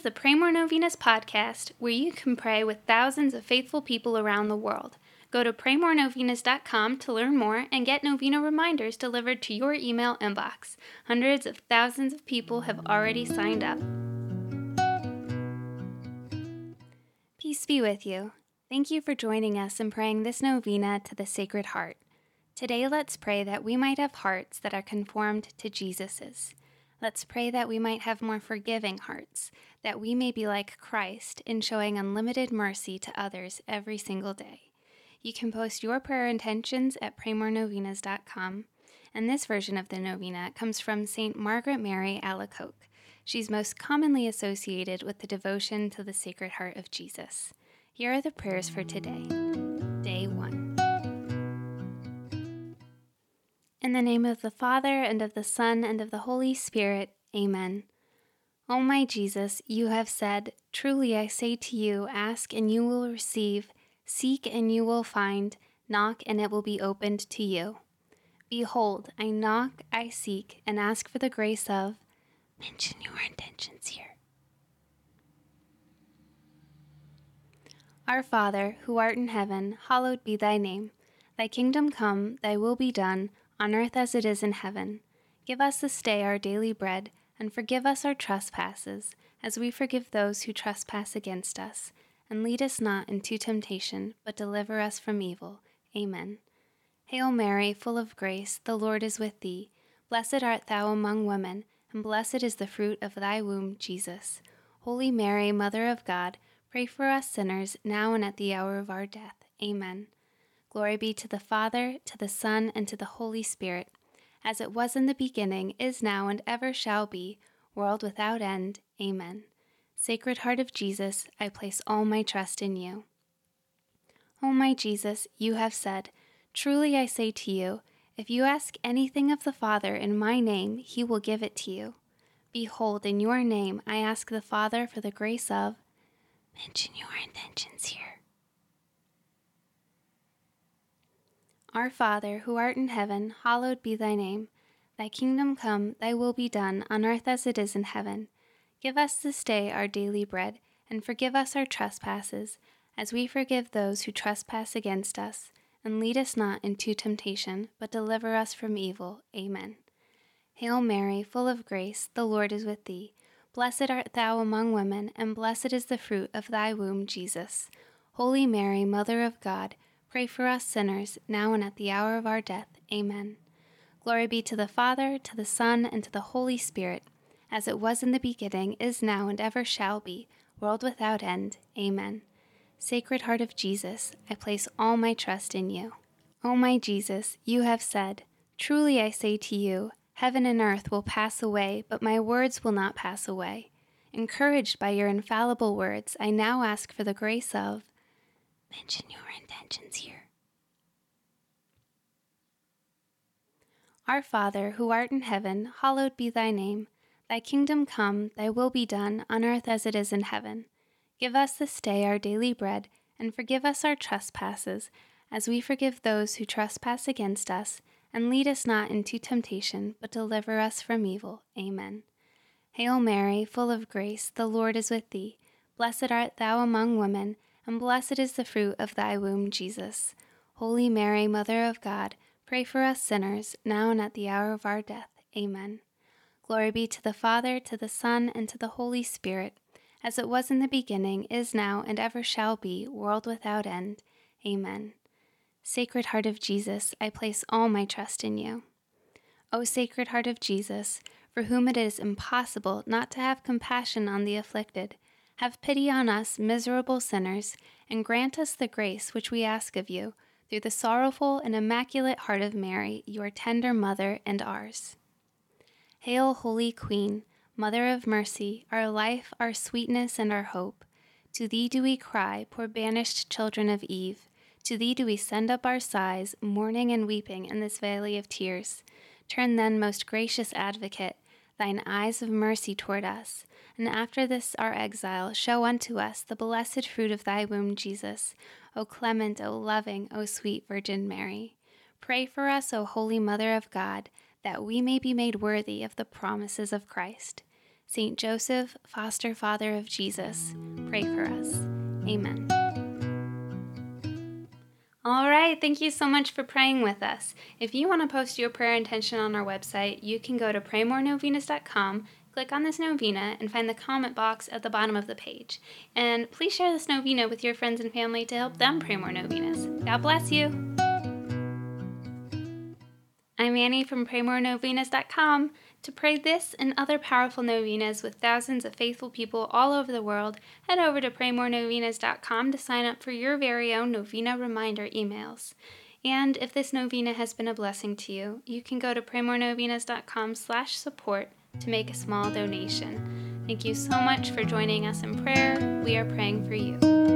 the Pray More Novenas podcast, where you can pray with thousands of faithful people around the world. Go to praymorenovenas.com to learn more and get novena reminders delivered to your email inbox. Hundreds of thousands of people have already signed up. Peace be with you. Thank you for joining us in praying this novena to the Sacred Heart. Today, let's pray that we might have hearts that are conformed to Jesus's. Let's pray that we might have more forgiving hearts, that we may be like Christ in showing unlimited mercy to others every single day. You can post your prayer intentions at praymorenovenas.com, and this version of the novena comes from St. Margaret Mary Alacoque. She's most commonly associated with the devotion to the Sacred Heart of Jesus. Here are the prayers for today. Day 1. In the name of the Father, and of the Son, and of the Holy Spirit. Amen. O my Jesus, you have said, "Truly I say to you, ask and you will receive, seek and you will find, knock and it will be opened to you." Behold, I knock, I seek, and ask for the grace of... Mention your intentions here. Our Father, who art in heaven, hallowed be thy name. Thy kingdom come, thy will be done, on earth as it is in heaven. Give us this day our daily bread, and forgive us our trespasses, as we forgive those who trespass against us. And lead us not into temptation, but deliver us from evil. Amen. Hail Mary, full of grace, the Lord is with thee. Blessed art thou among women, and blessed is the fruit of thy womb, Jesus. Holy Mary, Mother of God, pray for us sinners, now and at the hour of our death. Amen. Glory be to the Father, to the Son, and to the Holy Spirit, as it was in the beginning, is now, and ever shall be, world without end. Amen. Sacred Heart of Jesus, I place all my trust in you. O my Jesus, you have said, "Truly I say to you, if you ask anything of the Father in my name, he will give it to you." Behold, in your name I ask the Father for the grace of... Mention your intentions here. Our Father, who art in heaven, hallowed be thy name. Thy kingdom come, thy will be done, on earth as it is in heaven. Give us this day our daily bread, and forgive us our trespasses, as we forgive those who trespass against us. And lead us not into temptation, but deliver us from evil. Amen. Hail Mary, full of grace, the Lord is with thee. Blessed art thou among women, and blessed is the fruit of thy womb, Jesus. Holy Mary, Mother of God, pray for us sinners, now and at the hour of our death. Amen. Glory be to the Father, to the Son, and to the Holy Spirit, as it was in the beginning, is now, and ever shall be, world without end. Amen. Sacred Heart of Jesus, I place all my trust in you. O my Jesus, you have said, "Truly I say to you, heaven and earth will pass away, but my words will not pass away." Encouraged by your infallible words, I now ask for the grace of... Mention your intentions here. Our Father, who art in heaven, hallowed be thy name. Thy kingdom come, thy will be done, on earth as it is in heaven. Give us this day our daily bread, and forgive us our trespasses, as we forgive those who trespass against us. And lead us not into temptation, but deliver us from evil. Amen. Hail Mary, full of grace, the Lord is with thee. Blessed art thou among women, and blessed is the fruit of thy womb, Jesus. Holy Mary, Mother of God, pray for us sinners, now and at the hour of our death. Amen. Glory be to the Father, to the Son, and to the Holy Spirit, as it was in the beginning, is now, and ever shall be, world without end. Amen. Sacred Heart of Jesus, I place all my trust in you. O Sacred Heart of Jesus, for whom it is impossible not to have compassion on the afflicted, have pity on us miserable sinners, and grant us the grace which we ask of you, through the sorrowful and immaculate heart of Mary, your tender mother and ours. Hail, Holy Queen, Mother of mercy, our life, our sweetness, and our hope. To thee do we cry, poor banished children of Eve. To thee do we send up our sighs, mourning and weeping in this valley of tears. Turn then, most gracious Advocate, thine eyes of mercy toward us, and after this our exile, show unto us the blessed fruit of thy womb, Jesus. O clement, O loving, O sweet Virgin Mary. Pray for us, O Holy Mother of God, that we may be made worthy of the promises of Christ. Saint Joseph, foster father of Jesus, pray for us. Amen. All right, thank you so much for praying with us. If you want to post your prayer intention on our website, you can go to praymorenovenas.com, click on this novena, and find the comment box at the bottom of the page. And please share this novena with your friends and family to help them pray more novenas. God bless you. I'm Annie from praymorenovenas.com. To pray this and other powerful novenas with thousands of faithful people all over the world, head over to praymorenovenas.com to sign up for your very own novena reminder emails. And if this novena has been a blessing to you, you can go to praymorenovenas.com/support to make a small donation. Thank you so much for joining us in prayer. We are praying for you.